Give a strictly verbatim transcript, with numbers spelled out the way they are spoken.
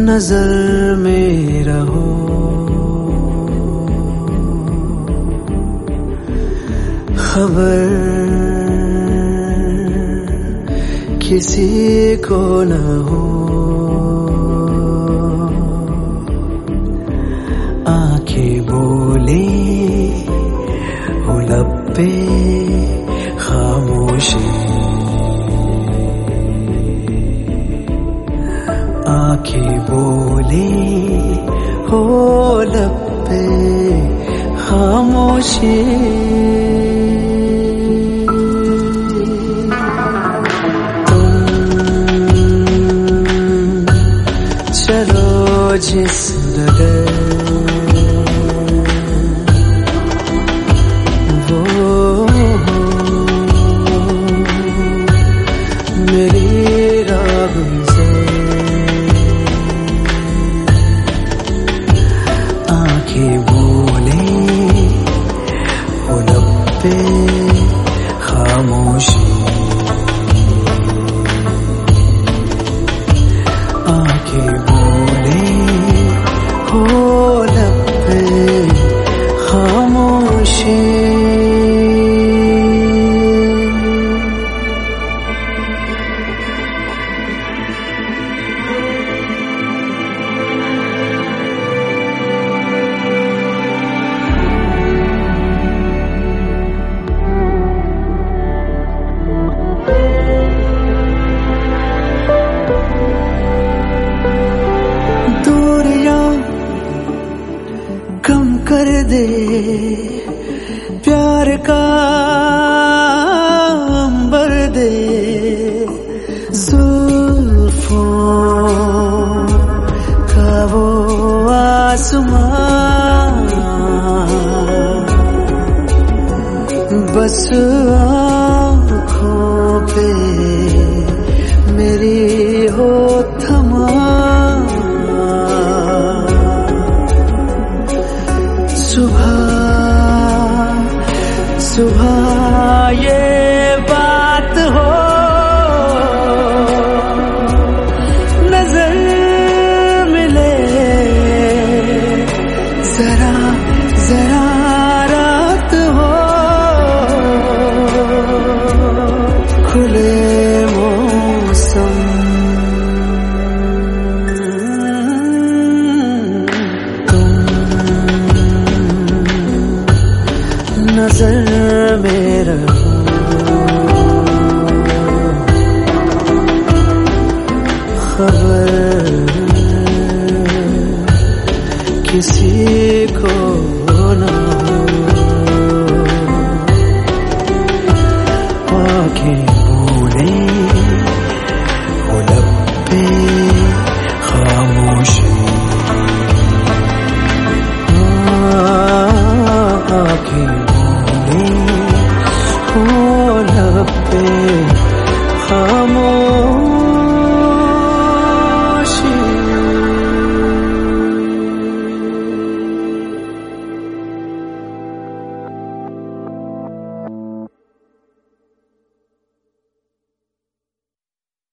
नजर में रहो, खबर किसी को न हो। आंखें बोले हो लब पे खामोशी, आंखें बोले हो लब पे खामोशी। चलो जिस डगर वो मेरी राह से, आंखें बोले हो लब पे खामोशी, आंखें बोले हो लब पे खामोशी। कर दे प्यार का अंबर दे, जुल्फों का वो आसमां, बस आँखों पे मेरी हो थमा। सुबह सुबह ये बात हो, नजर मिले जरा जरा रात हो, खुले मौसम नजर में रहो, खबर किसी को न हो।